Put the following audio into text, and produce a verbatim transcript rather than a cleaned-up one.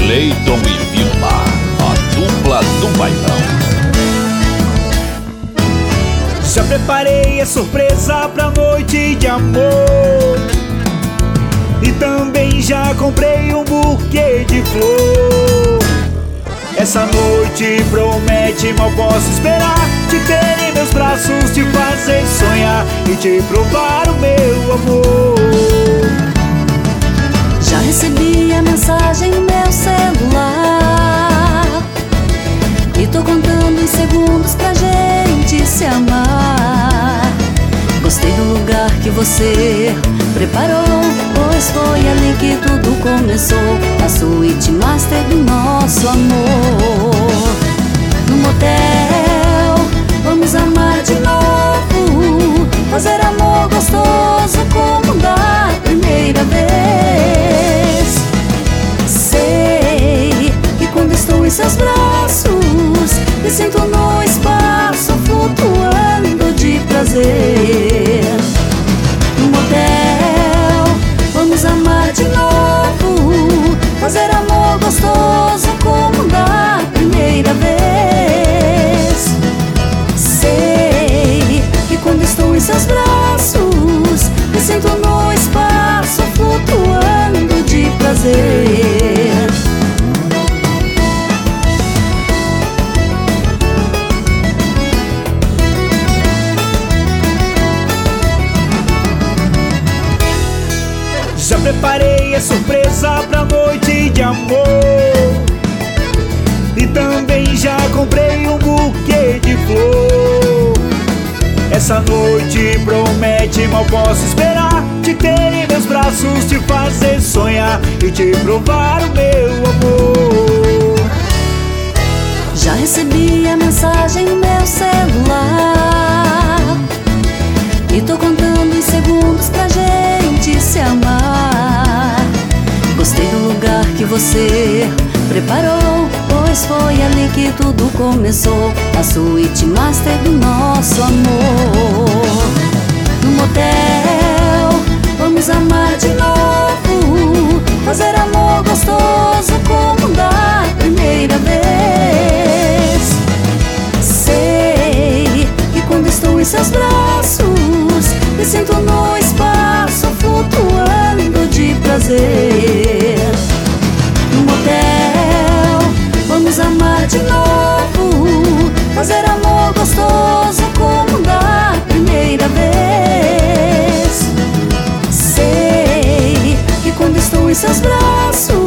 Cleiton e Vilma, a dupla do bailão. Já preparei a surpresa pra noite de amor, e também já comprei um buquê de flor. Essa noite promete, mal posso esperar te ter em meus braços, te fazer sonhar e te provar o meu amor. Já recebi a mensagem no meu celular e tô contando em segundos pra gente se amar. Gostei do lugar que você preparou, pois foi ali que tudo começou, a suíte master do nosso amor. No motel, vamos amar de novo, fazer amor gostoso como da primeira vez. Sei que quando estou em seus braços, me sinto no espaço flutuando de prazer. No motel, vamos amar de novo, fazer amor gostoso como da primeira vez. Sei que quando estou em seus braços, me sinto no espaço flutuando de prazer. Já preparei a surpresa pra noite de amor, e também já comprei um buquê de flor. Essa noite promete, mal posso esperar te ter em meus braços, te fazer sonhar e te provar o meu amor. Já recebi a mensagem no meu celular e tô contando em segundos pra gente se amar. Gostei do lugar que você preparou, pois foi ali que tudo começou, a suíte master do nosso amor. No motel, vamos amar de novo, fazer amor gostoso como da primeira vez. Sei que quando estou em seus braços, me sinto no espaço flutuando de prazer. No motel, vamos amar de novo, fazer amor gostoso como da primeira vez. Sei que quando estou em seus braços,